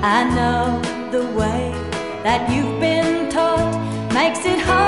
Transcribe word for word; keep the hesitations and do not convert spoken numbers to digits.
I know the way that you've been taught makes it hard